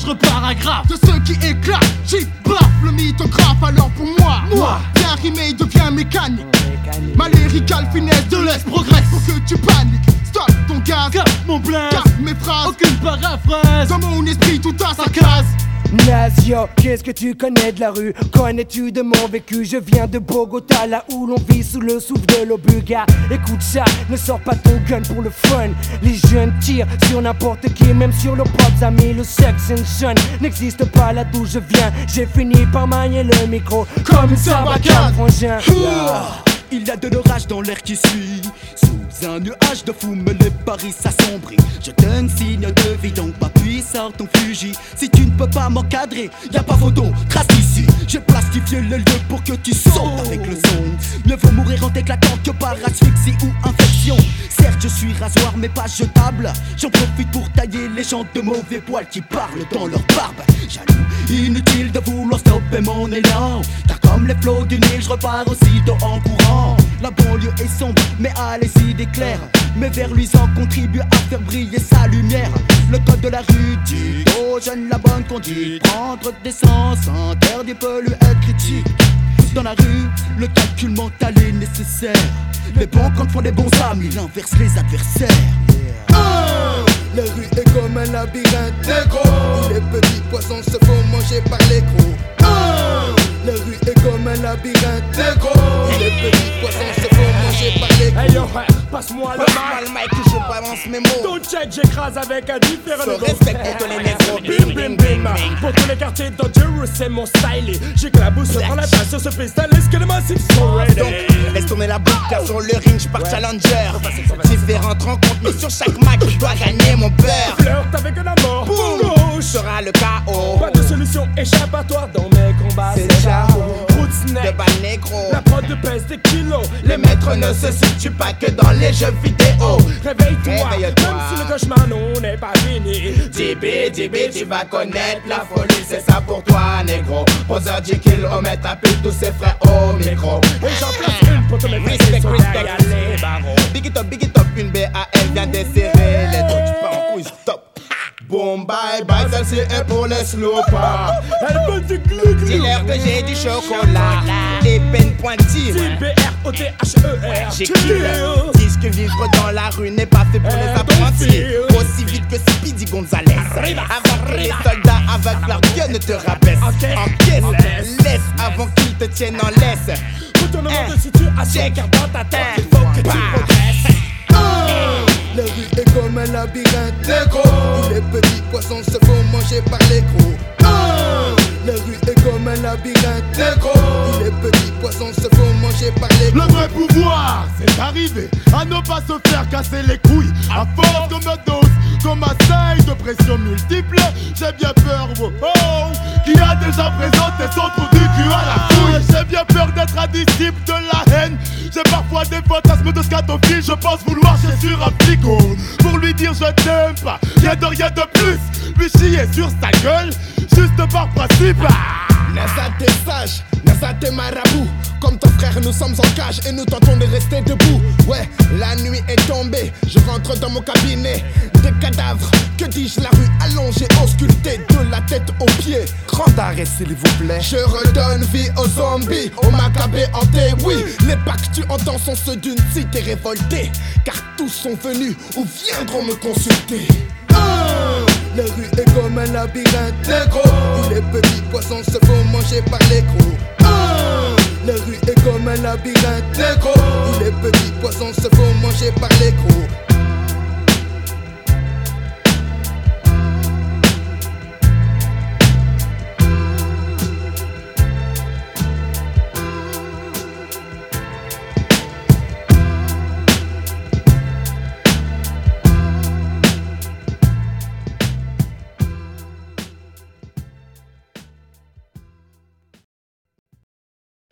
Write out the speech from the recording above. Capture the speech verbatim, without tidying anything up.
dangereux paragraphe de ceux qui éclatent, j'y baffe le mythographe. Alors pour moi, moi, bien rimé devient mécanique. Ma lyricale finesse de l'Est progresse. Faut que tu paniques, stop ton gaz, cap mon blaze, cap mes phrases, aucune paraphrase. dans mon esprit tout à sa case. Nasio, qu'est-ce que tu connais de la rue? Connais-tu de mon vécu? Je viens de Bogota, là où l'on vit sous le souffle de l'Obuga. Écoute ça, ne sors pas ton gun pour le fun. Les jeunes tirent sur n'importe qui, même sur leurs propres amis. Le sex and son n'existe pas là d'où je viens. J'ai fini par manier le micro comme une sarbacane, frangin. Il y a de l'orage dans l'air qui suit. Sous un nuage de fumée, les paris s'assombrit. Je donne signe de vie, donc papi, sors ton fusil. Si tu ne peux pas m'encadrer, y'a pas photo, trace ici. J'ai plastifié le lieu pour que tu sautes avec le son. Mieux vaut mourir en t'éclatant que par asphyxie ou infection. Certes, je suis rasoir, mais pas jetable. J'en profite pour tailler les gens de mauvais poils qui parlent dans leur barbe. Jaloux, inutile de vouloir stopper mon élan. Car comme les flots du Nil, je repars aussitôt en courant. La banlieue est sombre, mais à les idées claires. Mes vers luisants contribuent à faire briller sa lumière. Le code de la rue dit aux jeunes la bonne conduite. Prendre des sens, interdit peut lui être critique. Dans la rue, le calcul mental est nécessaire. Les bons comptes font les bons amis, il inverse les adversaires. Oh, la rue est comme un labyrinthe négro, où les petits poissons se font manger par les gros. Oh, la rue est comme un labyrinthe négro, où les petits poissons se font manger par les gros. Hey yo, passe-moi le Pas le mic, mic que je balance mes mots. ton check j'écrase avec un différent Se respecte pour tous les négros. Bim bim bim. Pour tous les quartiers dangereux c'est mon style. J'éclabousse sur la place sur ce freestyle. Est-ce que les massifs sont ready? Donc, laisse tourner la boucle car sur le ring, j'pars challenger. Différentes rencontres, mais sur chaque match, je dois gagner mon beurre. Flirte avec un amour, Boum, gauche. sera le chaos. Pas de solution échappatoire dans mes combats. C'est le chaos. Route De snack. balles négro. La prod de pèse des kilos. Les maîtres ne se situent pas que dans les jeux vidéo. Réveille-toi, Réveille-toi. même si le cauchemar non n'est pas fini. D B, D B, tu vas connaître la folie, c'est ça pour toi, négro. Poseur du kilomètre, appelle tous ses frères au micro. Et j'en place une pour te mettre Respect, sur respect. derrière les barreaux. Big it up, big it up, une B A L vient desserrer les dos, tu pars en couille, stop. Boom, bye bye, celle-ci est pour les slopers. Elle veut du glou glou. Dis-leur que j'ai du chocolat, des peines pointues. D B R O T H E R. J'ai kill. Dis que vivre dans la rue n'est pas fait pour les Eh, apprentis. ben, Aussi vite que Speedy Gonzalez. Arriba, Avant que les arriba. soldats avec leur gueule ne te rabaissent. Ok. Encaisse, Laisse. laisse avant qu'ils te tiennent en laisse. Retournement Eh. de situation Check. car dans ta tête Eh. il faut que tu Bah. progresses. La rue est comme un labyrinthe négro, où les petits poissons se font manger par les gros. Oh, la rue est comme un labyrinthe négro, où les petits poissons se font manger par les gros. Le vrai pouvoir, c'est d'arriver à ne pas se faire casser les couilles. À force de me dose, qu'on m'assaille de pression multiple, j'ai bien peur, oh, oh, qui a déjà présenté son trou du cul à la couille. J'ai bien peur d'être un disciple de la haine. J'ai parfois des fantasmes de scatophile. Je pense vouloir chier sur un plicot pour lui dire je t'aime pas, rien de rien de plus. Lui chier sur sa gueule, juste par principe. Nasa t'es sage, Nasa t'es marabout. Comme ton frère nous sommes en cage et nous tentons de rester debout. Ouais, la nuit est tombée, je rentre dans mon cabinet. Des cadavres, que dis-je, la rue allongée, auscultée de la tête aux pieds. Grand arrêt s'il vous plaît. Je redonne vie aux zombies, aux macabées hantés. Oui, les pas que tu entends sont ceux d'une cité révoltée. Car tous sont venus ou viendront me consulter. Oh, la rue est comme un labyrinthe négro, où les petits poissons se font manger par les gros. Oh, la rue est comme un labyrinthe négro, où les petits poissons se font manger par les gros.